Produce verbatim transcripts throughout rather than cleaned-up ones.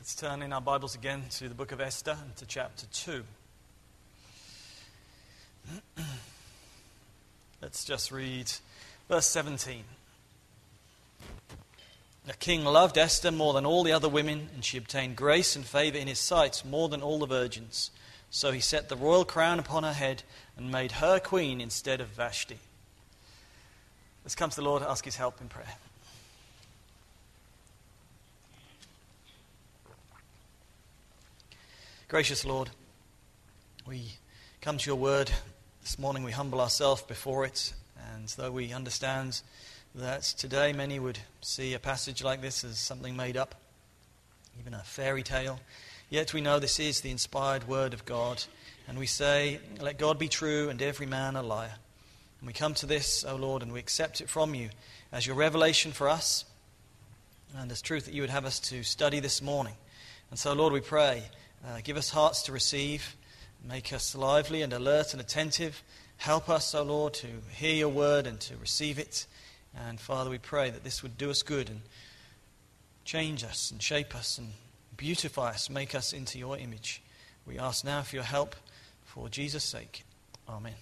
Let's turn in our Bibles again to the book of Esther and to chapter two. Let's just read verse seventeen. The king loved Esther more than all the other women, and she obtained grace and favor in his sight more than all the virgins. So he set the royal crown upon her head and made her queen instead of Vashti. Let's come to the Lord and ask his help in prayer. Gracious Lord, we come to your word. This morning we humble ourselves before it, and though we understand that today many would see a passage like this as something made up, even a fairy tale, yet we know this is the inspired word of God, and we say, let God be true and every man a liar. And we come to this, O Lord, and we accept it from you as your revelation for us, and as truth that you would have us to study this morning. And so, Lord, we pray, Uh, give us hearts to receive, make us lively and alert and attentive. Help us, O Lord, to hear your word and to receive it. And Father, we pray that this would do us good and change us and shape us and beautify us, make us into your image. We ask now for your help for Jesus' sake. Amen.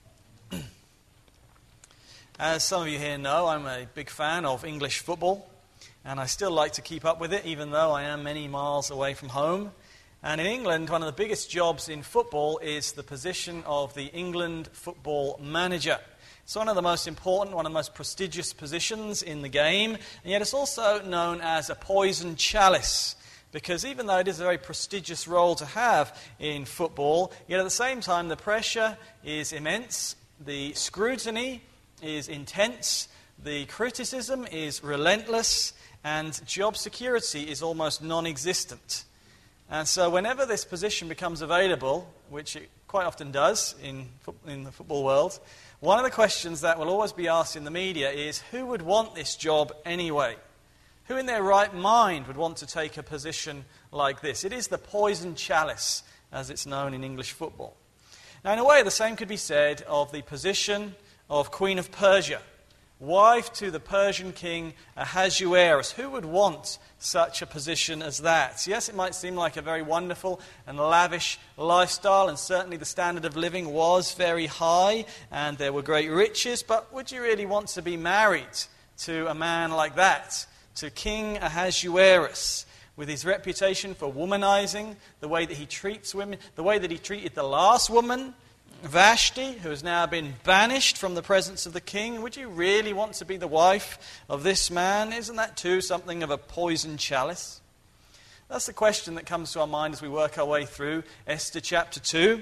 As some of you here know, I'm a big fan of English football, and I still like to keep up with it, even though I am many miles away from home. And in England, one of the biggest jobs in football is the position of the England football manager. It's one of the most important, one of the most prestigious positions in the game, and yet it's also known as a poison chalice, because even though it is a very prestigious role to have in football, yet at the same time the pressure is immense, the scrutiny is intense, the criticism is relentless, and job security is almost non-existent. And so whenever this position becomes available, which it quite often does in, in the football world, one of the questions that will always be asked in the media is, who would want this job anyway? Who in their right mind would want to take a position like this? It is the poison chalice, as it's known in English football. Now, in a way, the same could be said of the position of Queen of Persia, wife to the Persian king Ahasuerus. Who would want such a position as that? Yes, it might seem like a very wonderful and lavish lifestyle, and certainly the standard of living was very high, and there were great riches, but would you really want to be married to a man like that, to King Ahasuerus, with his reputation for womanizing, the way that he treats women, the way that he treated the last woman, Vashti, who has now been banished from the presence of the king? Would you really want to be the wife of this man? Isn't that too something of a poison chalice? That's the question that comes to our mind as we work our way through Esther chapter two.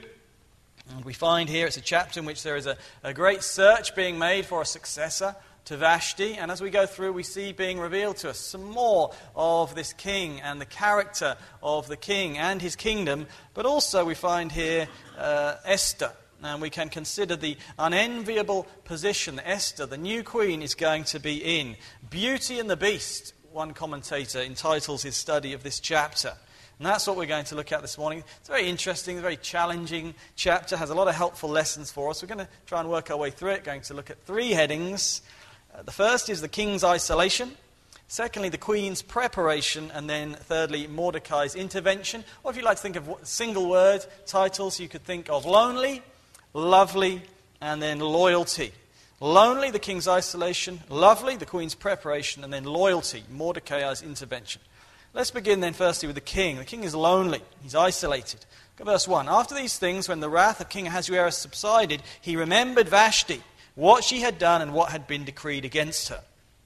And we find here it's a chapter in which there is a, a great search being made for a successor to Vashti. And as we go through, we see being revealed to us some more of this king and the character of the king and his kingdom. But also we find here uh, Esther. And we can consider the unenviable position that Esther, the new queen, is going to be in. Beauty and the Beast, one commentator entitles his study of this chapter. And that's what we're going to look at this morning. It's a very interesting, very challenging chapter, has a lot of helpful lessons for us. We're going to try and work our way through it, going to look at three headings. Uh, the first is the king's isolation. Secondly, the queen's preparation, and then thirdly, Mordecai's intervention. Or if you like to think of single word titles, you could think of lonely, lovely, and then loyalty. Lonely, the king's isolation. Lovely, the queen's preparation. And then loyalty, Mordecai's intervention. Let's begin then firstly with the king. The king is lonely. He's isolated. Look at verse one. After these things, when the wrath of King Ahasuerus subsided, he remembered Vashti, what she had done and what had been decreed against her.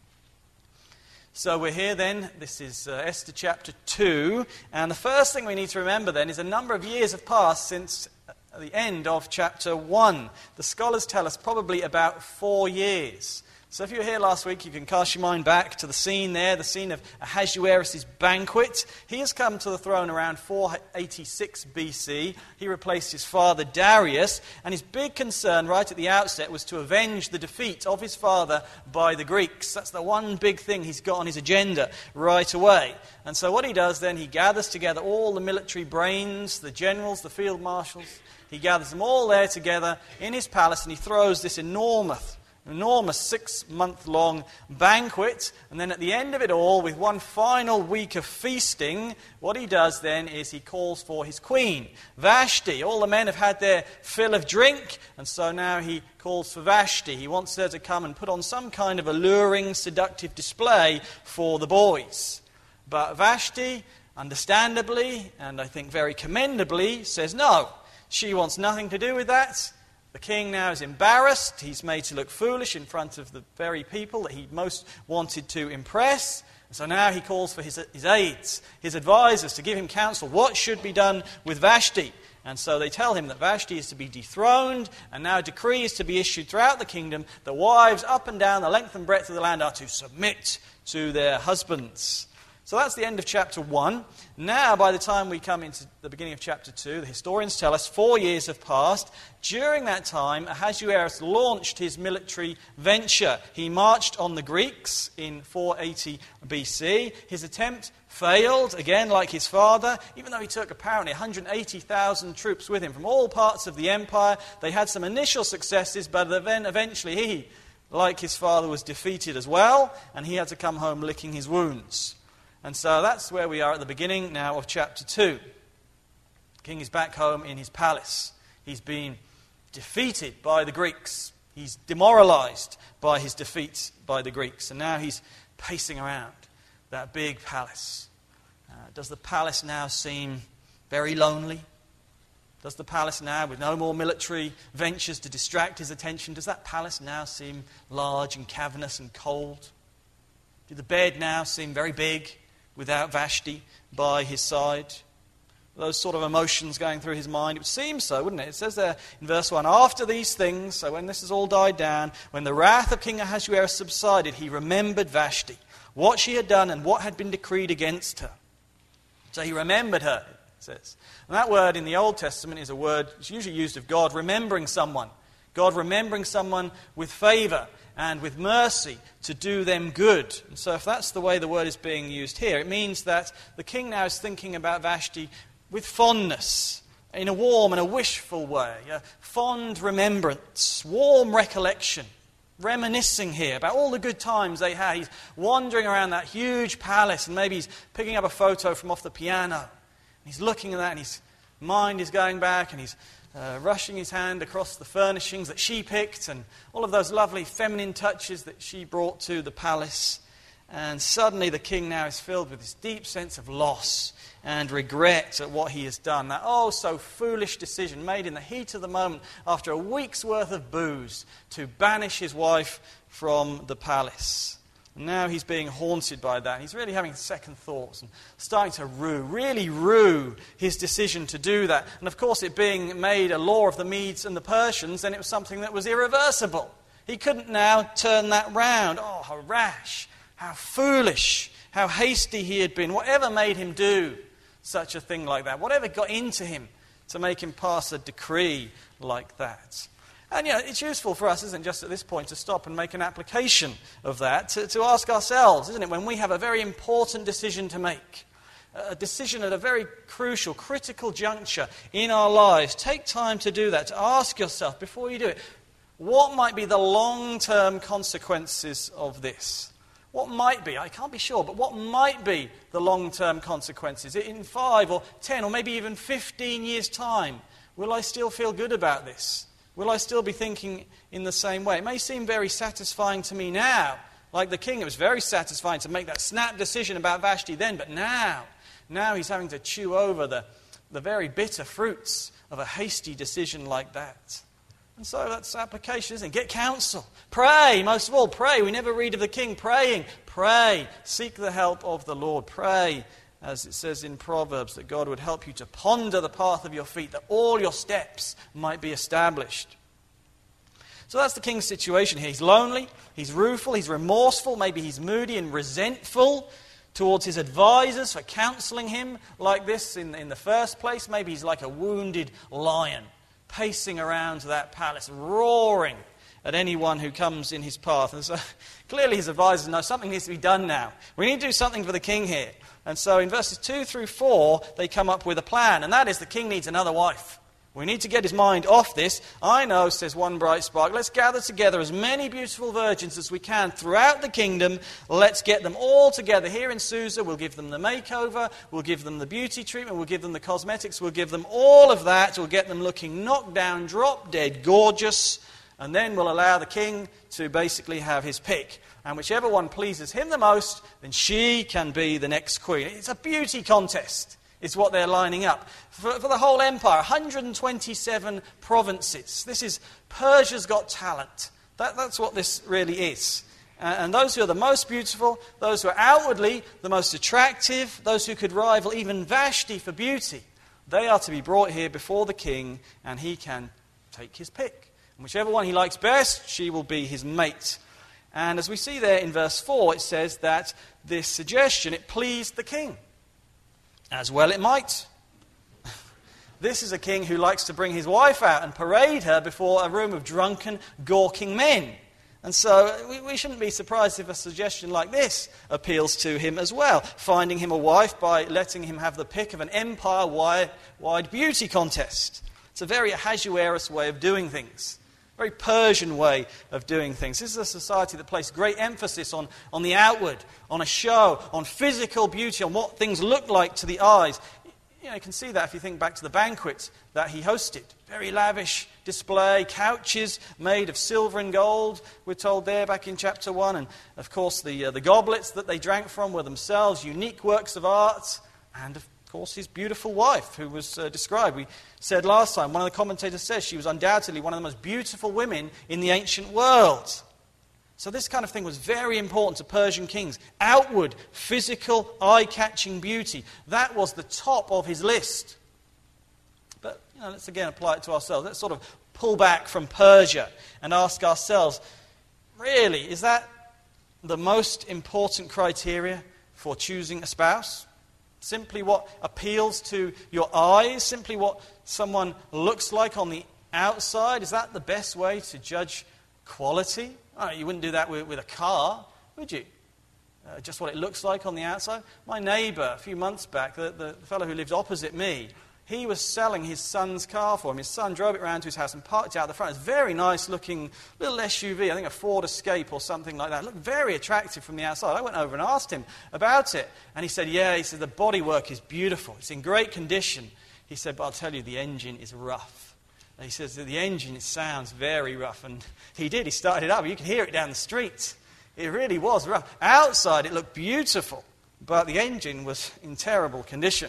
So we're here then, this is uh, Esther chapter two, and the first thing we need to remember then is a number of years have passed since the end of chapter one. The scholars tell us probably about four years. So if you were here last week, you can cast your mind back to the scene there, the scene of Ahasuerus' banquet. He has come to the throne around four eighty-six B C. He replaced his father Darius, and his big concern right at the outset was to avenge the defeat of his father by the Greeks. That's the one big thing he's got on his agenda right away. And so what he does then, he gathers together all the military brains, the generals, the field marshals. He gathers them all there together in his palace, and he throws this enormous An enormous six-month-long banquet. And then at the end of it all, with one final week of feasting, what he does then is he calls for his queen, Vashti. All the men have had their fill of drink, and so now he calls for Vashti. He wants her to come and put on some kind of alluring, seductive display for the boys. But Vashti, understandably, and I think very commendably, says no. She wants nothing to do with that. The king now is embarrassed. He's made to look foolish in front of the very people that he most wanted to impress. So now he calls for his, his aides, his advisors, to give him counsel. What should be done with Vashti? And so they tell him that Vashti is to be dethroned, and now a decree is to be issued throughout the kingdom that wives up and down the length and breadth of the land are to submit to their husbands. So that's the end of chapter one. Now, by the time we come into the beginning of chapter two, the historians tell us four years have passed. During that time, Ahasuerus launched his military venture. He marched on the Greeks in four eighty B C. His attempt failed, again like his father, even though he took apparently one hundred eighty thousand troops with him from all parts of the empire. They had some initial successes, but then eventually he, like his father, was defeated as well, and he had to come home licking his wounds. And so that's where we are at the beginning now of chapter two. The king is back home in his palace. He's been defeated by the Greeks. He's demoralized by his defeat by the Greeks. And now he's pacing around that big palace. Uh, does the palace now seem very lonely? Does the palace now, with no more military ventures to distract his attention, does that palace now seem large and cavernous and cold? Did the bed now seem very big without Vashti by his side? Those sort of emotions going through his mind. It would seem so, wouldn't it? It says there in verse one, after these things, so when this has all died down, when the wrath of King Ahasuerus subsided, he remembered Vashti, what she had done and what had been decreed against her. So he remembered her, it says. And that word in the Old Testament is a word that's usually used of God remembering someone. God remembering someone with favor and with mercy to do them good. And so if that's the way the word is being used here, it means that the king now is thinking about Vashti with fondness, in a warm and a wishful way, a fond remembrance, warm recollection, reminiscing here about all the good times they had. He's wandering around that huge palace, and maybe he's picking up a photo from off the piano. And he's looking at that, and his mind is going back, and he's Uh, rushing his hand across the furnishings that she picked and all of those lovely feminine touches that she brought to the palace. And suddenly the king now is filled with this deep sense of loss and regret at what he has done. That oh so foolish decision made in the heat of the moment after a week's worth of booze to banish his wife from the palace. Now he's being haunted by that. He's really having second thoughts and starting to rue, really rue his decision to do that. And of course, it being made a law of the Medes and the Persians, then it was something that was irreversible. He couldn't now turn that round. Oh, how rash, how foolish, how hasty he had been. Whatever made him do such a thing like that? Whatever got into him to make him pass a decree like that? And, you know, it's useful for us, isn't it, just at this point, to stop and make an application of that, to, to ask ourselves, isn't it, when we have a very important decision to make, a decision at a very crucial, critical juncture in our lives, take time to do that, to ask yourself, before you do it, what might be the long-term consequences of this? What might be, I can't be sure, but what might be the long-term consequences? In five or ten or maybe even fifteen years' time, will I still feel good about this? Will I still be thinking in the same way? It may seem very satisfying to me now. Like the king, it was very satisfying to make that snap decision about Vashti then, but now, now he's having to chew over the, the very bitter fruits of a hasty decision like that. And so that's application, isn't it? Get counsel. Pray, most of all, pray. We never read of the king praying. Pray. Seek the help of the Lord. Pray, as it says in Proverbs, that God would help you to ponder the path of your feet, that all your steps might be established. So that's the king's situation here. He's lonely, he's rueful, he's remorseful, maybe he's moody and resentful towards his advisors for counseling him like this in, in the first place. Maybe he's like a wounded lion, pacing around that palace, roaring at anyone who comes in his path. And so clearly his advisors know something needs to be done now. We need to do something for the king here. And so in verses two through four, they come up with a plan, and that is the king needs another wife. We need to get his mind off this. I know, says one bright spark, let's gather together as many beautiful virgins as we can throughout the kingdom. Let's get them all together here in Susa. We'll give them the makeover. We'll give them the beauty treatment. We'll give them the cosmetics. We'll give them all of that. We'll get them looking knocked down, drop dead, gorgeous. And then we'll allow the king to basically have his pick. And whichever one pleases him the most, then she can be the next queen. It's a beauty contest. Is what they're lining up. For, for the whole empire, one hundred twenty-seven provinces. This is Persia's Got Talent. That, that's what this really is. Uh, and those who are the most beautiful, those who are outwardly the most attractive, those who could rival even Vashti for beauty, they are to be brought here before the king, and he can take his pick. And whichever one he likes best, she will be his mate. And as we see there in verse four, it says that this suggestion, it pleased the king. As well it might. This is a king who likes to bring his wife out and parade her before a room of drunken, gawking men. And so we, we shouldn't be surprised if a suggestion like this appeals to him as well, finding him a wife by letting him have the pick of an empire-wide wide beauty contest. It's a very Ahasuerus way of doing things. Very Persian way of doing things. This is a society that placed great emphasis on, on the outward, on a show, on physical beauty, on what things look like to the eyes. You know, you can see that if you think back to the banquet that he hosted. Very lavish display, couches made of silver and gold, we're told there back in chapter one. And of course the, uh, the goblets that they drank from were themselves unique works of art. And of Of course, his beautiful wife, who was uh, described. We said last time, one of the commentators says she was undoubtedly one of the most beautiful women in the ancient world. So this kind of thing was very important to Persian kings. Outward, physical, eye-catching beauty. That was the top of his list. But you know, let's again apply it to ourselves. Let's sort of pull back from Persia and ask ourselves, really, is that the most important criteria for choosing a spouse? Simply what appeals to your eyes? Simply what someone looks like on the outside? Is that the best way to judge quality? Oh, you wouldn't do that with, with a car, would you? Uh, just what it looks like on the outside? My neighbour, a few months back, the, the fellow who lived opposite me, he was selling his son's car for him. His son drove it round to his house and parked it out the front. It's a very nice-looking little S U V, I think a Ford Escape or something like that. It looked very attractive from the outside. I went over and asked him about it. And he said, yeah, he said, the bodywork is beautiful. It's in great condition. He said, but I'll tell you, the engine is rough. And he says, the engine, it sounds very rough. And he did. He started it up. You could hear it down the street. It really was rough. Outside, it looked beautiful. But the engine was in terrible condition.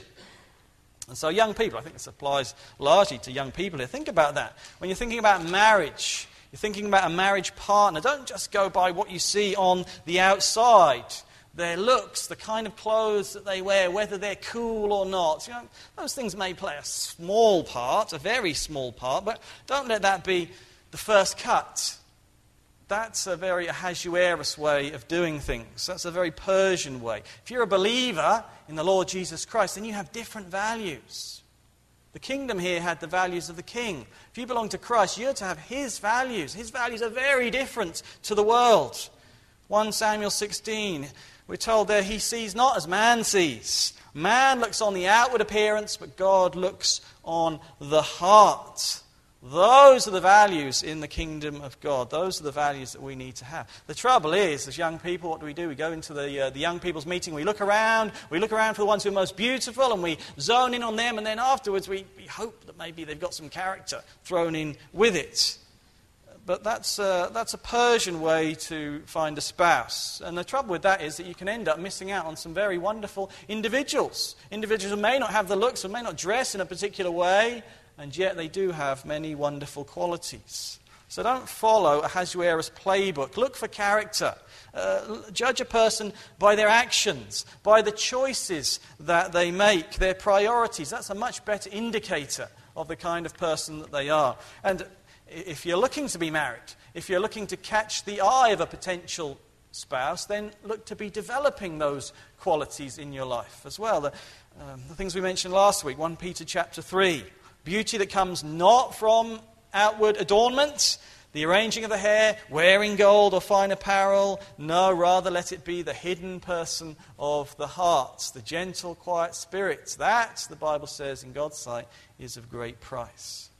And so young people, I think this applies largely to young people here. Think about that. When you're thinking about marriage, you're thinking about a marriage partner, don't just go by what you see on the outside. Their looks, the kind of clothes that they wear, whether they're cool or not. You know, those things may play a small part, a very small part, but don't let that be the first cut. That's a very Ahasuerus way of doing things. That's a very Persian way. If you're a believer in the Lord Jesus Christ, then you have different values. The kingdom here had the values of the king. If you belong to Christ, you're to have his values. His values are very different to the world. First Samuel sixteen, we're told there, he sees not as man sees. Man looks on the outward appearance, but God looks on the heart. Those are the values in the kingdom of God. Those are the values that we need to have. The trouble is, as young people, what do we do? We go into the, uh, the young people's meeting, we look around, we look around for the ones who are most beautiful, and we zone in on them, and then afterwards we, we hope that maybe they've got some character thrown in with it. But that's, uh, that's a Persian way to find a spouse. And the trouble with that is that you can end up missing out on some very wonderful individuals. Individuals who may not have the looks, or may not dress in a particular way, and yet they do have many wonderful qualities. So don't follow Ahasuerus' playbook. Look for character. Uh, judge a person by their actions, by the choices that they make, their priorities. That's a much better indicator of the kind of person that they are. And if you're looking to be married, if you're looking to catch the eye of a potential spouse, then look to be developing those qualities in your life as well. The, um, the things we mentioned last week, First Peter chapter three. Beauty that comes not from outward adornment, the arranging of the hair, wearing gold or fine apparel. No, rather let it be the hidden person of the heart, the gentle, quiet spirit. That, the Bible says, in God's sight, is of great price.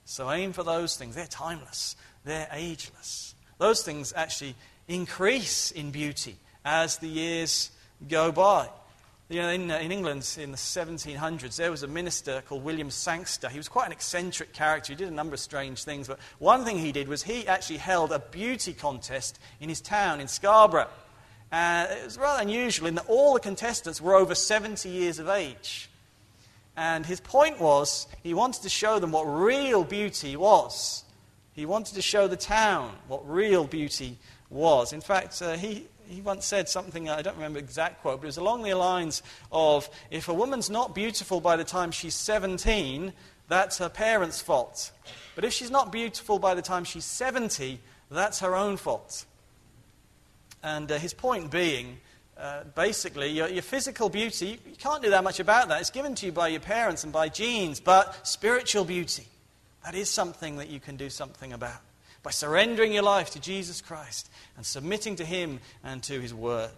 So aim for those things. They're timeless. They're ageless. Those things actually increase in beauty as the years go by. You know, in, uh, in England in the seventeen hundreds, there was a minister called William Sangster. He was quite an eccentric character. He did a number of strange things. But one thing he did was he actually held a beauty contest in his town in Scarborough. Uh, it was rather unusual in that all the contestants were over seventy years of age. And his point was he wanted to show them what real beauty was. He wanted to show the town what real beauty was. In fact, uh, he... He once said something, I don't remember the exact quote, but it was along the lines of, if a woman's not beautiful by the time she's seventeen, that's her parents' fault. But if she's not beautiful by the time she's seventy, that's her own fault. And uh, his point being, uh, basically, your, your physical beauty, you can't do that much about that. It's given to you by your parents and by genes, but spiritual beauty, that is something that you can do something about. By surrendering your life to Jesus Christ and submitting to Him and to His Word.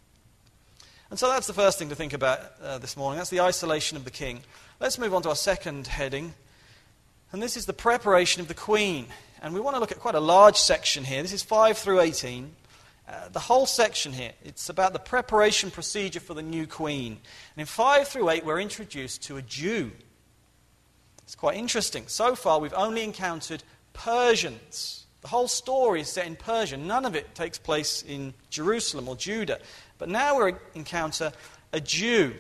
And so that's the first thing to think about uh, this morning. That's the isolation of the king. Let's move on to our second heading. And this is the preparation of the queen. And we want to look at quite a large section here. This is five through eighteen. Uh, the whole section here, it's about the preparation procedure for the new queen. And in five through eight, we're introduced to a Jew. It's quite interesting. So far, we've only encountered Persians. The whole story is set in Persia. None of it takes place in Jerusalem or Judah. But now we encounter a Jew.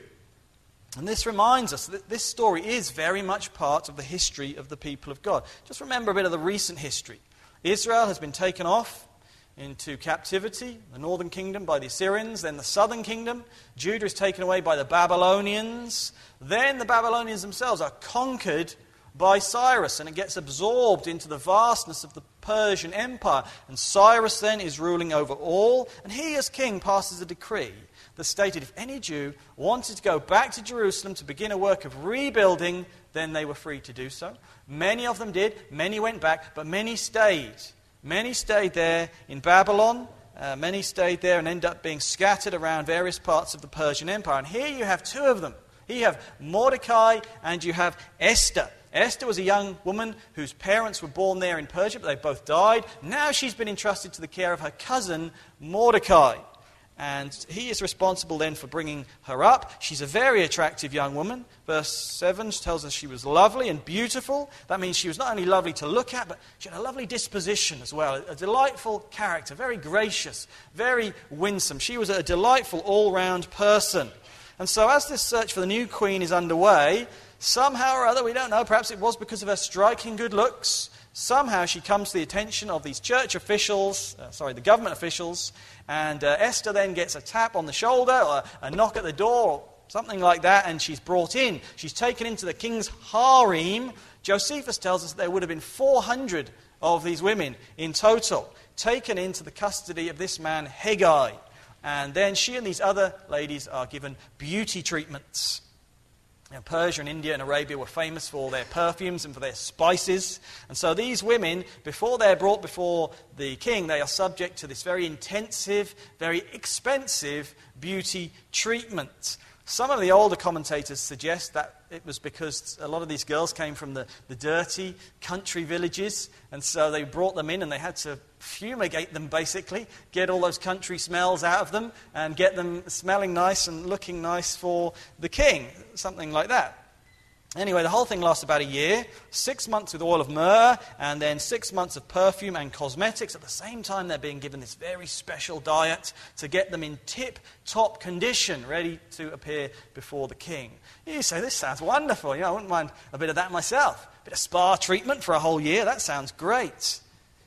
And this reminds us that this story is very much part of the history of the people of God. Just remember a bit of the recent history. Israel has been taken off into captivity, the northern kingdom by the Assyrians, then the southern kingdom. Judah is taken away by the Babylonians. Then the Babylonians themselves are conquered by Cyrus, and it gets absorbed into the vastness of the Persian Empire. And Cyrus then is ruling over all, and he as king passes a decree that stated if any Jew wanted to go back to Jerusalem to begin a work of rebuilding, then they were free to do so. Many of them did, many went back, but many stayed. Many stayed there in Babylon, uh, many stayed there and ended up being scattered around various parts of the Persian Empire. And here you have two of them. Here you have Mordecai and you have Esther. Esther was a young woman whose parents were born there in Persia, but they both died. Now she's been entrusted to the care of her cousin, Mordecai. And he is responsible then for bringing her up. She's a very attractive young woman. Verse seven tells us she was lovely and beautiful. That means she was not only lovely to look at, but she had a lovely disposition as well. A delightful character, very gracious, very winsome. She was a delightful all-round person. And so as this search for the new queen is underway, somehow or other, we don't know, perhaps it was because of her striking good looks, somehow she comes to the attention of these church officials, uh, sorry, the government officials, and uh, Esther then gets a tap on the shoulder, or a knock at the door, or something like that, and she's brought in. She's taken into the king's harem. Josephus tells us that there would have been four hundred of these women in total, taken into the custody of this man, Hegai. And then she and these other ladies are given beauty treatments. Now, Persia and India and Arabia were famous for their perfumes and for their spices. And so these women, before they're brought before the king, they are subject to this very intensive, very expensive beauty treatment. Some of the older commentators suggest that it was because a lot of these girls came from the, the dirty country villages, and so they brought them in and they had to fumigate them, basically, get all those country smells out of them and get them smelling nice and looking nice for the king, something like that. Anyway, the whole thing lasts about a year, six months with oil of myrrh, and then six months of perfume and cosmetics. At the same time, they're being given this very special diet to get them in tip-top condition, ready to appear before the king. You say, this sounds wonderful. You know, I wouldn't mind a bit of that myself. A bit of spa treatment for a whole year, that sounds great.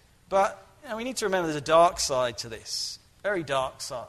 But you know, we need to remember there's a dark side to this, very dark side.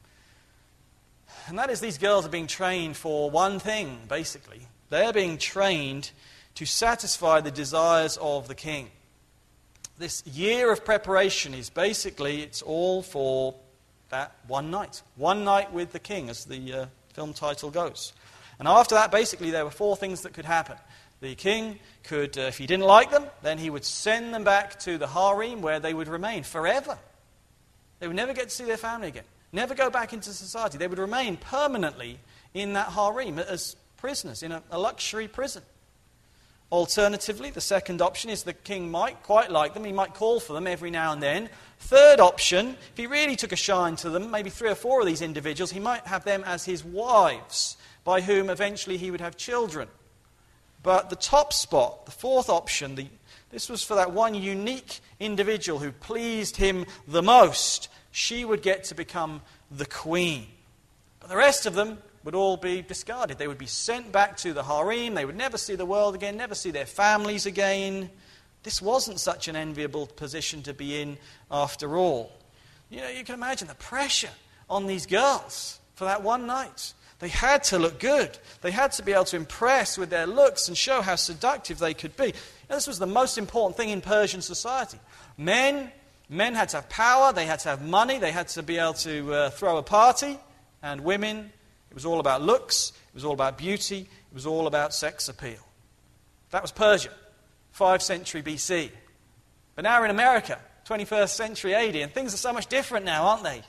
And that is these girls are being trained for one thing, basically. They're being trained to satisfy the desires of the king. This year of preparation is basically, it's all for that one night. One night with the king, as the uh, film title goes. And after that, basically, there were four things that could happen. The king could, uh, if he didn't like them, then he would send them back to the harem where they would remain forever. They would never get to see their family again. Never go back into society. They would remain permanently in that harem as prisoners in a, a luxury prison. Alternatively, the second option is the king might quite like them. He might call for them every now and then. Third option, if he really took a shine to them, maybe three or four of these individuals, he might have them as his wives, by whom eventually he would have children. But the top spot, the fourth option, the, this was for that one unique individual who pleased him the most. She would get to become the queen. But the rest of them would all be discarded. They would be sent back to the harem. They would never see the world again, never see their families again. This wasn't such an enviable position to be in after all. You know, you can imagine the pressure on these girls for that one night. They had to look good. They had to be able to impress with their looks and show how seductive they could be. You know, this was the most important thing in Persian society. Men, men had to have power, they had to have money, they had to be able to uh, throw a party. And women, it was all about looks, it was all about beauty, it was all about sex appeal. That was Persia, fifth century B C. But now we're in America, twenty-first century A D, and things are so much different now, aren't they?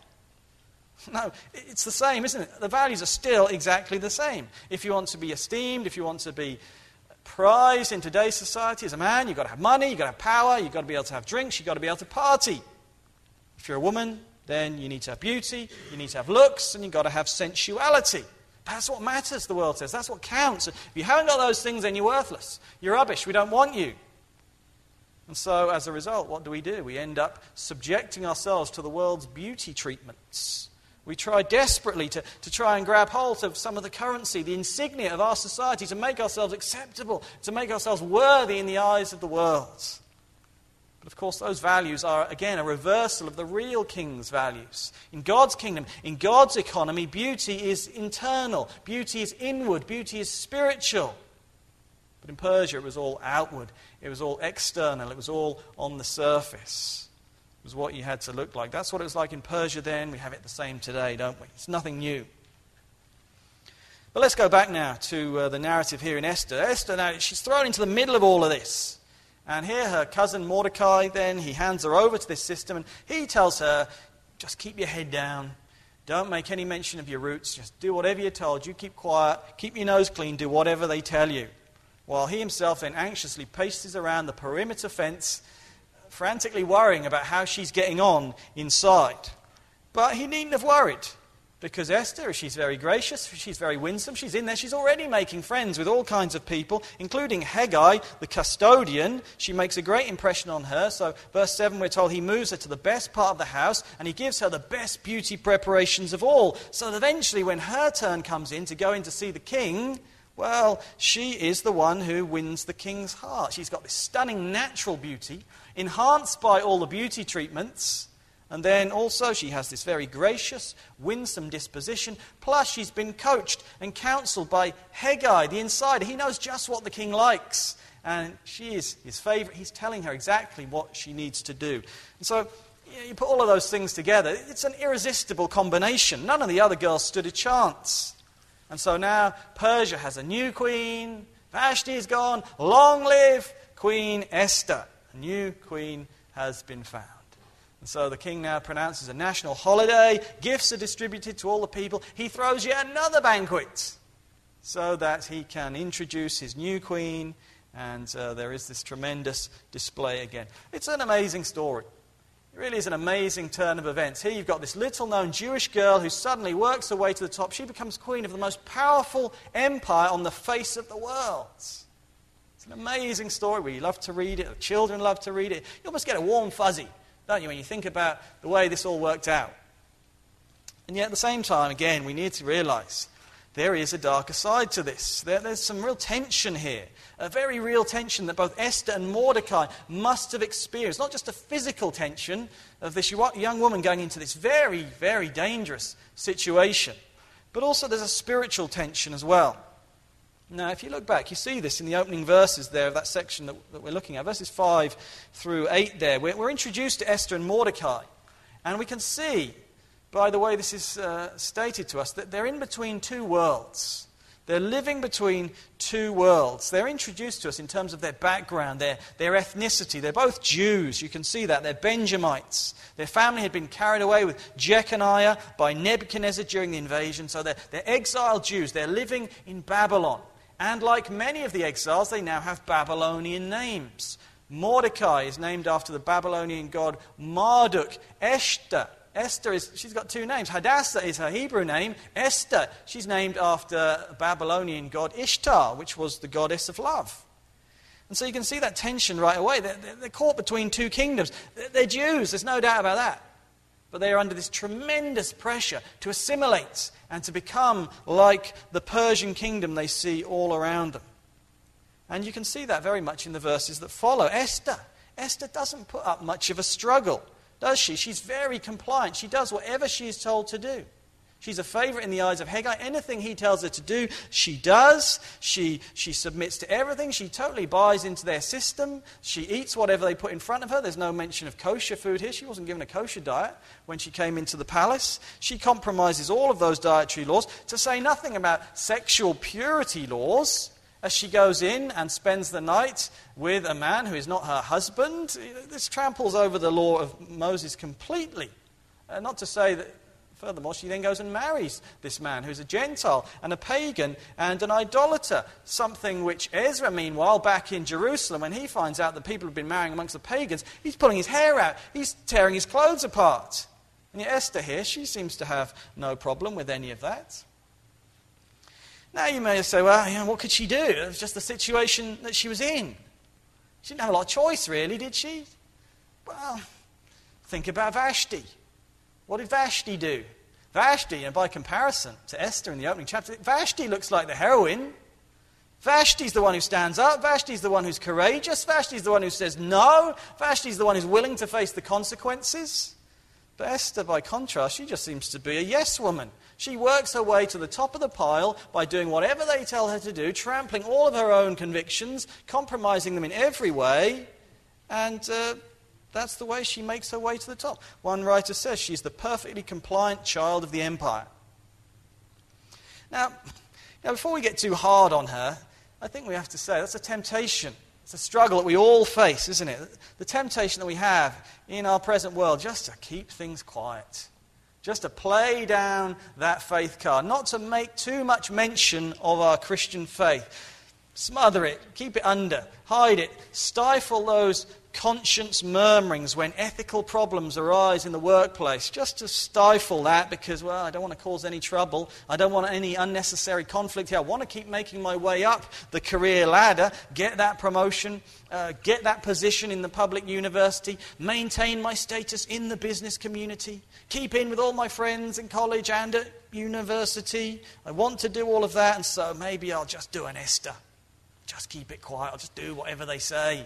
No, it's the same, isn't it? The values are still exactly the same. If you want to be esteemed, if you want to be prized in today's society as a man, you've got to have money, you've got to have power, you've got to be able to have drinks, you've got to be able to party. If you're a woman, then you need to have beauty, you need to have looks, and you've got to have sensuality. That's what matters, the world says. That's what counts. If you haven't got those things, then you're worthless. You're rubbish. We don't want you. And so, as a result, what do we do? We end up subjecting ourselves to the world's beauty treatments. We try desperately to, to try and grab hold of some of the currency, the insignia of our society, to make ourselves acceptable, to make ourselves worthy in the eyes of the world. But of course, those values are, again, a reversal of the real king's values. In God's kingdom, in God's economy, beauty is internal, beauty is inward, beauty is spiritual. But in Persia, it was all outward, it was all external, it was all on the surface. It was what you had to look like. That's what it was like in Persia then. We have it the same today, don't we? It's nothing new. But let's go back now to uh, the narrative here in Esther. Esther, now, she's thrown into the middle of all of this. And here her cousin Mordecai, then, he hands her over to this system, and he tells her, just keep your head down. Don't make any mention of your roots. Just do whatever you're told. You keep quiet. Keep your nose clean. Do whatever they tell you. While he himself then anxiously paces around the perimeter fence, frantically worrying about how she's getting on inside. But he needn't have worried, because Esther, she's very gracious, she's very winsome, she's in there, she's already making friends with all kinds of people, including Hegai, the custodian. She makes a great impression on her. So verse seven, we're told he moves her to the best part of the house, and he gives her the best beauty preparations of all, so that eventually when her turn comes in to go in to see the king, well, she is the one who wins the king's heart. She's got this stunning natural beauty, enhanced by all the beauty treatments, and then also she has this very gracious, winsome disposition, plus she's been coached and counseled by Hegai, the insider. He knows just what the king likes, and she is his favorite. He's telling her exactly what she needs to do. And so you know, you put all of those things together, it's an irresistible combination. None of the other girls stood a chance. And so now Persia has a new queen, Vashti is gone, long live Queen Esther. A new queen has been found. And so the king now pronounces a national holiday, gifts are distributed to all the people, he throws yet another banquet so that he can introduce his new queen, and uh, there is this tremendous display again. It's an amazing story. It really is an amazing turn of events. Here you've got this little-known Jewish girl who suddenly works her way to the top. She becomes queen of the most powerful empire on the face of the world. It's an amazing story. We love to read it. The children love to read it. You almost get a warm fuzzy, don't you, when you think about the way this all worked out. And yet at the same time, again, we need to realize there is a darker side to this. There, there's some real tension here. A very real tension that both Esther and Mordecai must have experienced. Not just a physical tension of this young woman going into this very, very dangerous situation, but also there's a spiritual tension as well. Now, if you look back, you see this in the opening verses there of that section that, that we're looking at, verses five through eight there. We're, we're introduced to Esther and Mordecai, and we can see, by the way this is uh, stated to us, that they're in between two worlds. They're living between two worlds. They're introduced to us in terms of their background, their, their ethnicity. They're both Jews. You can see that. They're Benjamites. Their family had been carried away with Jeconiah by Nebuchadnezzar during the invasion. So they're, they're exiled Jews. They're living in Babylon. And like many of the exiles, they now have Babylonian names. Mordecai is named after the Babylonian god Marduk. Esther. Esther is, she's got two names. Hadassah is her Hebrew name. Esther, she's named after a Babylonian god Ishtar, which was the goddess of love. And so you can see that tension right away. They're, they're caught between two kingdoms. They're Jews, there's no doubt about that. But they are under this tremendous pressure to assimilate and to become like the Persian kingdom they see all around them. And you can see that very much in the verses that follow. Esther. Esther doesn't put up much of a struggle, does she? She's very compliant. She does whatever she is told to do. She's a favorite in the eyes of Haggai. Anything he tells her to do, she does. She, she submits to everything. She totally buys into their system. She eats whatever they put in front of her. There's no mention of kosher food here. She wasn't given a kosher diet when she came into the palace. She compromises all of those dietary laws, to say nothing about sexual purity laws, as she goes in and spends the night with a man who is not her husband. This tramples over the law of Moses completely. Uh, not to say that, furthermore, she then goes and marries this man who's a Gentile and a pagan and an idolater. Something which Ezra, meanwhile, back in Jerusalem, when he finds out that people have been marrying amongst the pagans, he's pulling his hair out. He's tearing his clothes apart. And yet Esther here, she seems to have no problem with any of that. Now you may say, well, you know, what could she do? It was just the situation that she was in. She didn't have a lot of choice, really, did she? Well, think about Vashti. What did Vashti do? Vashti, and by comparison to Esther in the opening chapter, Vashti looks like the heroine. Vashti's the one who stands up. Vashti's the one who's courageous. Vashti's the one who says no. Vashti's the one who's willing to face the consequences. But Esther, by contrast, she just seems to be a yes woman. She works her way to the top of the pile by doing whatever they tell her to do, trampling all of her own convictions, compromising them in every way, and uh, that's the way she makes her way to the top. One writer says she's the perfectly compliant child of the empire. Now, now, before we get too hard on her, I think we have to say that's a temptation. It's a struggle that we all face, isn't it? The temptation that we have in our present world just to keep things quiet. Just to play down that faith card. Not to make too much mention of our Christian faith. Smother it. Keep it under. Hide it. Stifle those conscience murmurings when ethical problems arise in the workplace. Just to stifle that because, well, I don't want to cause any trouble. I don't want any unnecessary conflict here. I want to keep making my way up the career ladder, get that promotion, uh, get that position in the public university, maintain my status in the business community, keep in with all my friends in college and at university. I want to do all of that, and so maybe I'll just do an Esther. Just keep it quiet. I'll just do whatever they say.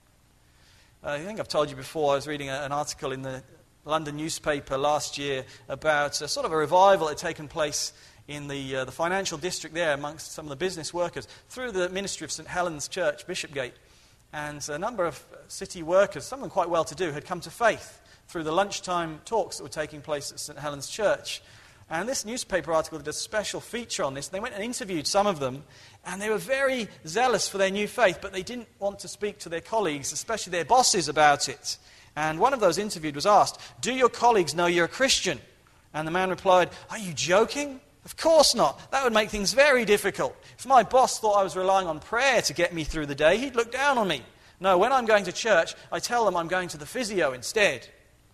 I think I've told you before, I was reading an article in the London newspaper last year about a sort of a revival that had taken place in the, uh, the financial district there amongst some of the business workers through the ministry of St Helen's Church, Bishopgate. And a number of city workers, some of them quite well-to-do, had come to faith through the lunchtime talks that were taking place at St Helen's Church. And this newspaper article did a special feature on this. They went and interviewed some of them, and they were very zealous for their new faith, but they didn't want to speak to their colleagues, especially their bosses, about it. And one of those interviewed was asked, "Do your colleagues know you're a Christian?" And the man replied, "Are you joking? Of course not. That would make things very difficult. If my boss thought I was relying on prayer to get me through the day, he'd look down on me. No, when I'm going to church, I tell them I'm going to the physio instead."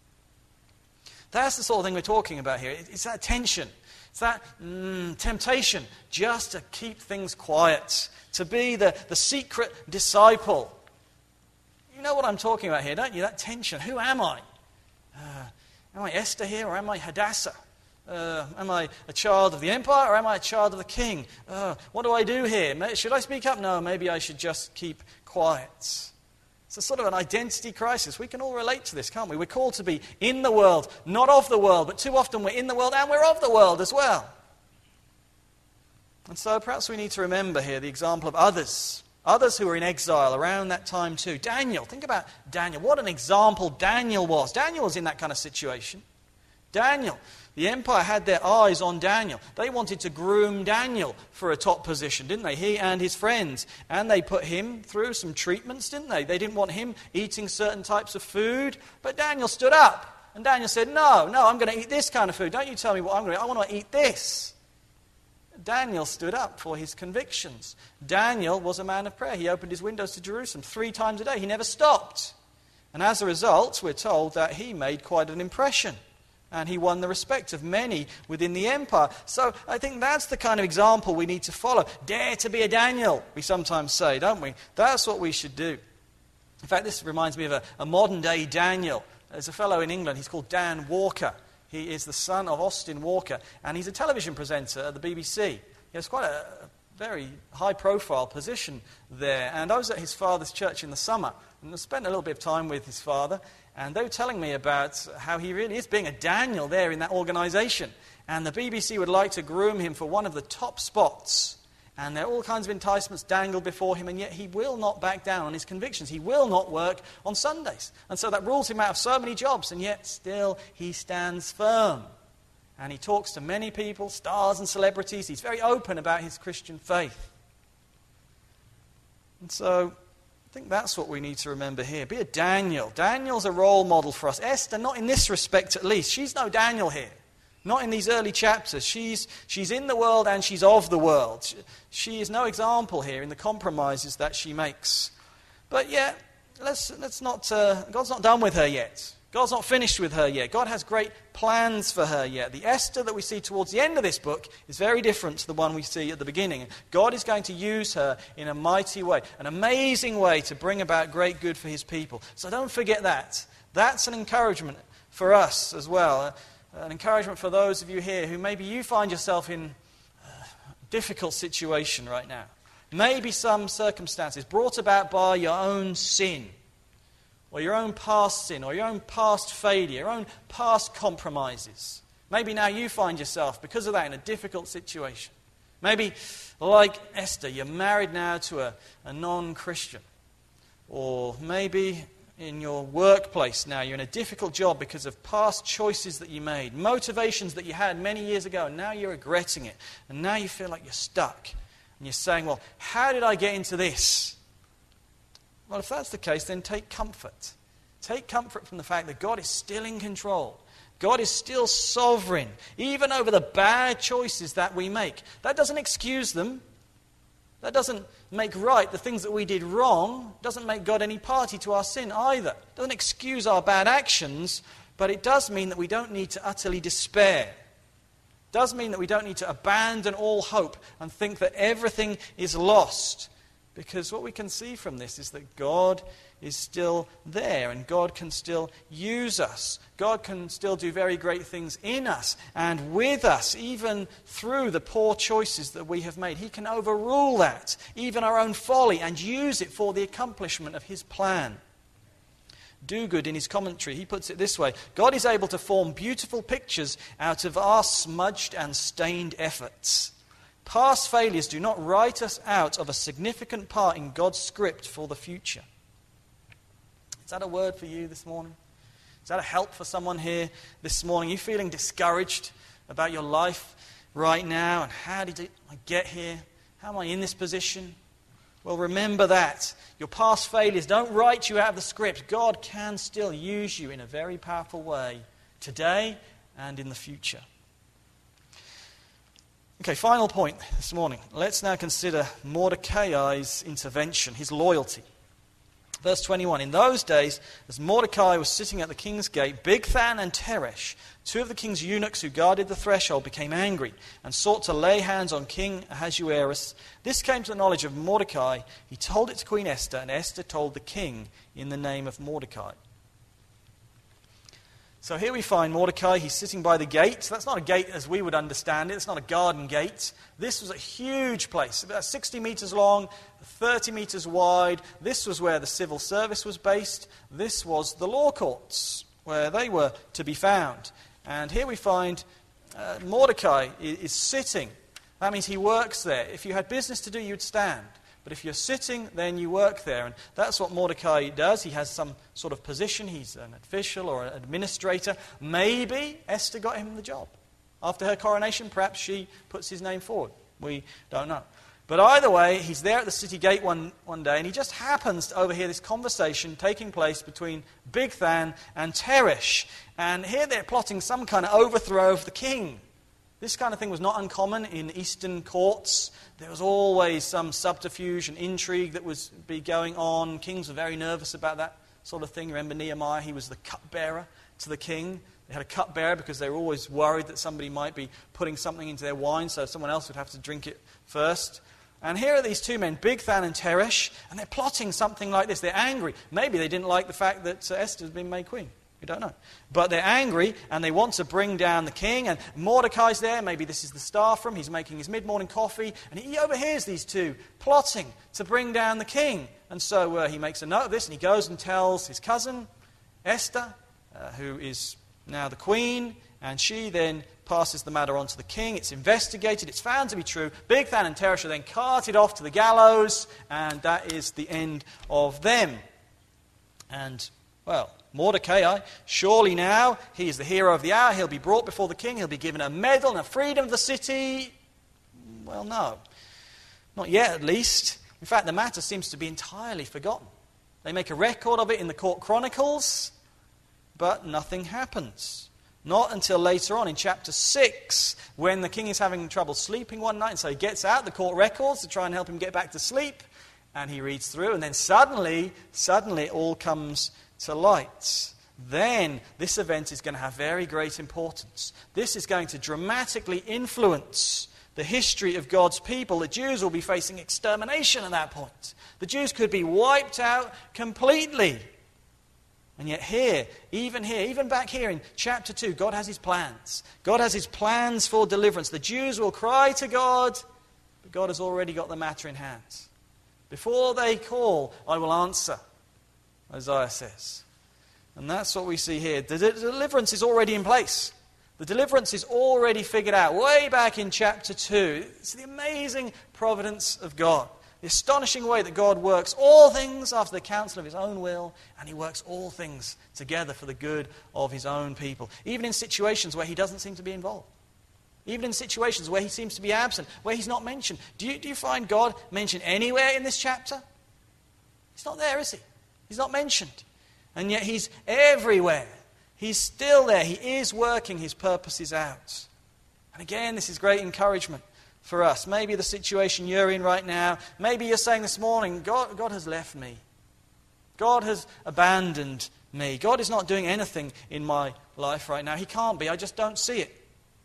That's the sort of thing we're talking about here. It's that tension. It's that mm, temptation just to keep things quiet, to be the, the secret disciple. You know what I'm talking about here, don't you? That tension. Who am I? Uh, am I Esther here, or am I Hadassah? Uh, am I a child of the empire, or am I a child of the king? Uh, what do I do here? Should I speak up? No, maybe I should just keep quiet. It's a sort of an identity crisis. We can all relate to this, can't we? We're called to be in the world, not of the world, but too often we're in the world and we're of the world as well. And so perhaps we need to remember here the example of others, others who were in exile around that time too. Daniel, think about Daniel. What an example Daniel was. Daniel was in that kind of situation. Daniel, the empire had their eyes on Daniel. They wanted to groom Daniel for a top position, didn't they? He and his friends. And they put him through some treatments, didn't they? They didn't want him eating certain types of food. But Daniel stood up. And Daniel said, no, no, I'm going to eat this kind of food. Don't you tell me what I'm going to eat. I want to eat this. Daniel stood up for his convictions. Daniel was a man of prayer. He opened his windows to Jerusalem three times a day. He never stopped. And as a result, we're told that he made quite an impression. And he won the respect of many within the empire. So I think that's the kind of example we need to follow. Dare to be a Daniel, we sometimes say, don't we? That's what we should do. In fact, this reminds me of a, a modern-day Daniel. There's a fellow in England, he's called Dan Walker. He is the son of Austin Walker, and he's a television presenter at the B B C. He has quite a, a very high-profile position there. And I was at his father's church in the summer, and I spent a little bit of time with his father, and they were telling me about how he really is being a Daniel there in that organization. And the B B C would like to groom him for one of the top spots. And there are all kinds of enticements dangled before him, and yet he will not back down on his convictions. He will not work on Sundays. And so that rules him out of so many jobs, and yet still he stands firm. And he talks to many people, stars and celebrities. He's very open about his Christian faith. And so I think that's what we need to remember here. Be a Daniel. Daniel's a role model for us. Esther, not in this respect at least. She's no Daniel here. Not in these early chapters. She's, she's in the world and she's of the world. She, she is no example here in the compromises that she makes. But yet, let's, let's not, uh, God's not done with her yet. God's not finished with her yet. God has great plans for her yet. The Esther that we see towards the end of this book is very different to the one we see at the beginning. God is going to use her in a mighty way, an amazing way to bring about great good for his people. So don't forget that. That's an encouragement for us as well. An encouragement for those of you here who maybe you find yourself in a difficult situation right now. Maybe some circumstances brought about by your own sin, or your own past sin, or your own past failure, your own past compromises. Maybe now you find yourself, because of that, in a difficult situation. Maybe, like Esther, you're married now to a, a non-Christian. Or maybe in your workplace now, you're in a difficult job because of past choices that you made, motivations that you had many years ago, and now you're regretting it. And now you feel like you're stuck. And you're saying, well, how did I get into this? Well, if that's the case, then take comfort. Take comfort from the fact that God is still in control. God is still sovereign, even over the bad choices that we make. That doesn't excuse them. That doesn't make right the things that we did wrong. It doesn't make God any party to our sin either. It doesn't excuse our bad actions, but it does mean that we don't need to utterly despair. It does mean that we don't need to abandon all hope and think that everything is lost. Because what we can see from this is that God is still there and God can still use us. God can still do very great things in us and with us, even through the poor choices that we have made. He can overrule that, even our own folly, and use it for the accomplishment of his plan. Duguid, in his commentary, he puts it this way: God is able to form beautiful pictures out of our smudged and stained efforts. Past failures do not write us out of a significant part in God's script for the future. Is that a word for you this morning? Is that a help for someone here this morning? Are you feeling discouraged about your life right now? And how did I get here? How am I in this position? Well, remember that. Your past failures don't write you out of the script. God can still use you in a very powerful way today and in the future. Okay, final point this morning. Let's now consider Mordecai's intervention, his loyalty. Verse twenty-one, in those days, as Mordecai was sitting at the king's gate, Bigthan and Teresh, two of the king's eunuchs who guarded the threshold, became angry and sought to lay hands on King Ahasuerus. This came to the knowledge of Mordecai. He told it to Queen Esther, and Esther told the king in the name of Mordecai. So here we find Mordecai. He's sitting by the gate. That's not a gate as we would understand it. It's not a garden gate. This was a huge place, about sixty meters long, thirty meters wide. This was where the civil service was based. This was the law courts, where they were to be found. And here we find uh, Mordecai is, is sitting. That means he works there. If you had business to do, you'd stand. But if you're sitting, then you work there. And that's what Mordecai does. He has some sort of position. He's an official or an administrator. Maybe Esther got him the job. After her coronation, perhaps she puts his name forward. We don't know. But either way, he's there at the city gate one, one day, and he just happens to overhear this conversation taking place between Bigthan and Teresh. And here they're plotting some kind of overthrow of the king. This kind of thing was not uncommon in Eastern courts. There was always some subterfuge and intrigue that was be going on. Kings were very nervous about that sort of thing. Remember Nehemiah, he was the cupbearer to the king. They had a cupbearer because they were always worried that somebody might be putting something into their wine, so someone else would have to drink it first. And here are these two men, Bigthan and Teresh, and they're plotting something like this. They're angry. Maybe they didn't like the fact that uh, Esther has been made queen. We don't know. But they're angry, and they want to bring down the king. And Mordecai's there. Maybe this is the staff room. He's making his mid-morning coffee. And he overhears these two plotting to bring down the king. And so uh, he makes a note of this, and he goes and tells his cousin, Esther, uh, who is now the queen. And she then passes the matter on to the king. It's investigated. It's found to be true. Bigthan and Teresh are then carted off to the gallows. And that is the end of them. And, well, Mordecai, surely now he is the hero of the hour. He'll be brought before the king. He'll be given a medal and a freedom of the city. Well, no. Not yet, at least. In fact, the matter seems to be entirely forgotten. They make a record of it in the court chronicles, but nothing happens. Not until later on in chapter six, when the king is having trouble sleeping one night, and so he gets out the court records to try and help him get back to sleep, and he reads through, and then suddenly, suddenly it all comes to light. Then this event is going to have very great importance. This is going to dramatically influence the history of God's people. The Jews will be facing extermination at that point. The Jews could be wiped out completely. And yet here, even here, even back here in chapter two, God has his plans. God has his plans for deliverance. The Jews will cry to God, but God has already got the matter in hand. Before they call, I will answer, Isaiah says. And that's what we see here. The de- deliverance is already in place. The deliverance is already figured out way back in chapter two. It's the amazing providence of God. The astonishing way that God works all things after the counsel of his own will, and he works all things together for the good of his own people. Even in situations where he doesn't seem to be involved. Even in situations where he seems to be absent, where he's not mentioned. Do you, do you find God mentioned anywhere in this chapter? He's not there, is he? He's not mentioned. And yet he's everywhere. He's still there. He is working his purposes out. And again, this is great encouragement for us. Maybe the situation you're in right now, maybe you're saying this morning, God, God has left me. God has abandoned me. God is not doing anything in my life right now. He can't be. I just don't see it.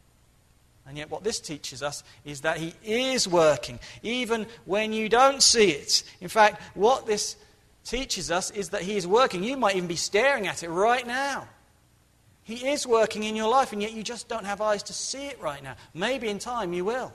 And yet what this teaches us is that he is working, even when you don't see it. In fact, what this teaches us is that he is working. You might even be staring at it right now. He is working in your life, and yet you just don't have eyes to see it right now. Maybe in time you will.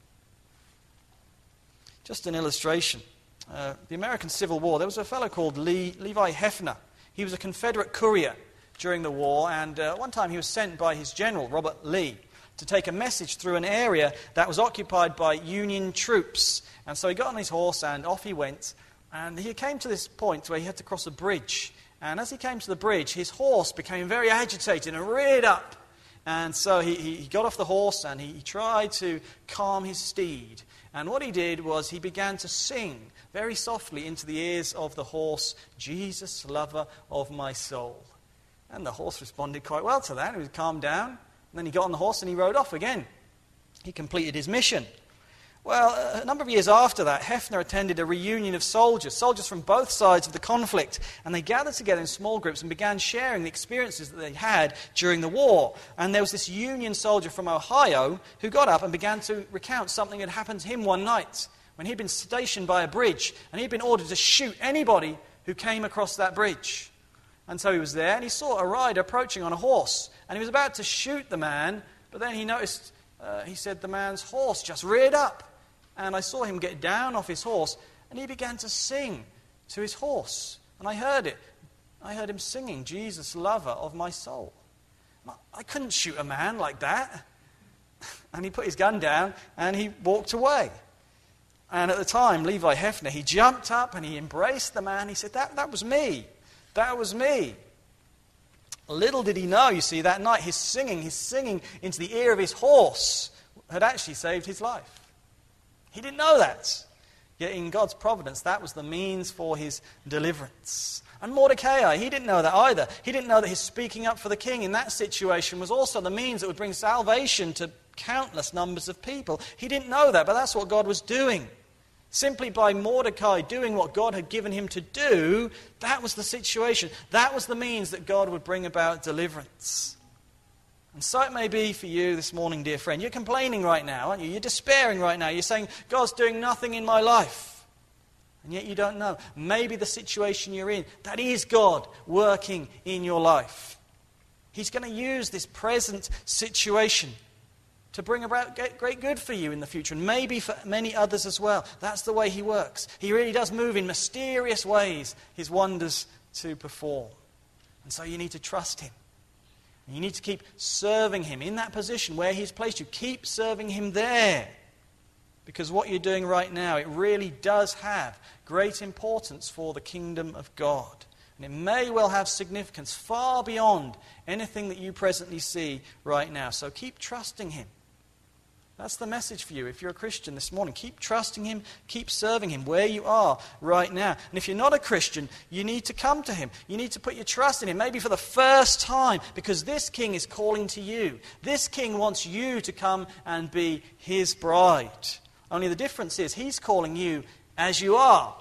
Just an illustration. Uh, the American Civil War, there was a fellow called Lee, Levi Hefner. He was a Confederate courier during the war, and uh, one time he was sent by his general, Robert Lee, to take a message through an area that was occupied by Union troops. And so he got on his horse and off he went. And he came to this point where he had to cross a bridge. And as he came to the bridge, his horse became very agitated and reared up. And so he, he got off the horse and he, he tried to calm his steed. And what he did was he began to sing very softly into the ears of the horse, Jesus, lover of my soul. And the horse responded quite well to that. He was calmed down. And then he got on the horse and he rode off again. He completed his mission. Well, a number of years after that, Hefner attended a reunion of soldiers, soldiers from both sides of the conflict, and they gathered together in small groups and began sharing the experiences that they had during the war. And there was this Union soldier from Ohio who got up and began to recount something that happened to him one night when he'd been stationed by a bridge, and he'd been ordered to shoot anybody who came across that bridge. And so he was there, and he saw a rider approaching on a horse, and he was about to shoot the man, but then he noticed, uh, he said, the man's horse just reared up. And I saw him get down off his horse, and he began to sing to his horse. And I heard it. I heard him singing, Jesus, lover of my soul. I couldn't shoot a man like that. And he put his gun down, and he walked away. And at the time, Levi Hefner, he jumped up, and he embraced the man. He said, that, that was me. That was me. Little did he know, you see, that night, his singing, his singing into the ear of his horse had actually saved his life. He didn't know that. Yet in God's providence, that was the means for his deliverance. And Mordecai, he didn't know that either. He didn't know that his speaking up for the king in that situation was also the means that would bring salvation to countless numbers of people. He didn't know that, but that's what God was doing. Simply by Mordecai doing what God had given him to do, that was the situation. That was the means that God would bring about deliverance. And so it may be for you this morning, dear friend. You're complaining right now, aren't you? You're despairing right now. You're saying, God's doing nothing in my life. And yet you don't know. Maybe the situation you're in, that is God working in your life. He's going to use this present situation to bring about great good for you in the future, and maybe for many others as well. That's the way he works. He really does move in mysterious ways, his wonders to perform. And so you need to trust him. And you need to keep serving him in that position where he's placed you. Keep serving him there. Because what you're doing right now, it really does have great importance for the kingdom of God. And it may well have significance far beyond anything that you presently see right now. So keep trusting him. That's the message for you if you're a Christian this morning. Keep trusting him, keep serving him where you are right now. And if you're not a Christian, you need to come to him. You need to put your trust in him, maybe for the first time, because this king is calling to you. This king wants you to come and be his bride. Only the difference is he's calling you as you are.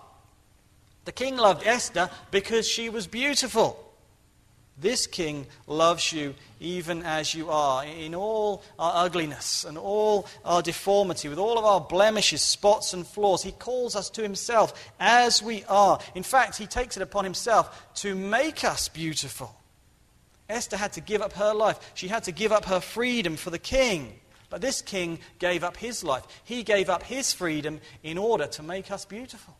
The king loved Esther because she was beautiful. This king loves you even as you are, in all our ugliness and all our deformity, with all of our blemishes, spots and flaws. He calls us to himself as we are. In fact, he takes it upon himself to make us beautiful. Esther had to give up her life. She had to give up her freedom for the king. But this king gave up his life. He gave up his freedom in order to make us beautiful.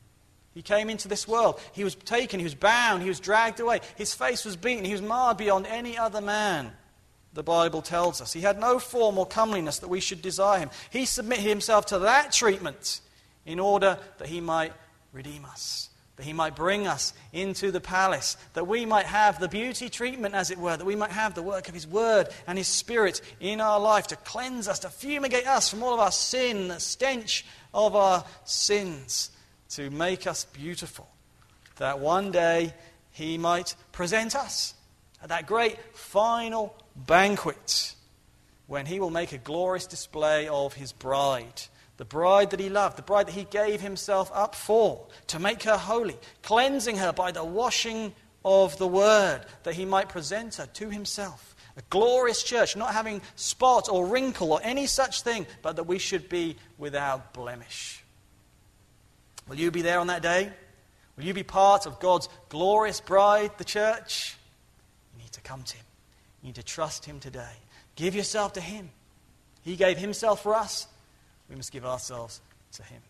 He came into this world. He was taken, he was bound, he was dragged away. His face was beaten, he was marred beyond any other man, the Bible tells us. He had no form or comeliness that we should desire him. He submitted himself to that treatment in order that he might redeem us, that he might bring us into the palace, that we might have the beauty treatment, as it were, that we might have the work of his word and his spirit in our life to cleanse us, to fumigate us from all of our sin, the stench of our sins, to make us beautiful, that one day he might present us at that great final banquet when he will make a glorious display of his bride, the bride that he loved, the bride that he gave himself up for, to make her holy, cleansing her by the washing of the word, that he might present her to himself. A glorious church, not having spot or wrinkle or any such thing, but that we should be without blemish. Will you be there on that day? Will you be part of God's glorious bride, the church? You need to come to him. You need to trust him today. Give yourself to him. He gave himself for us. We must give ourselves to him.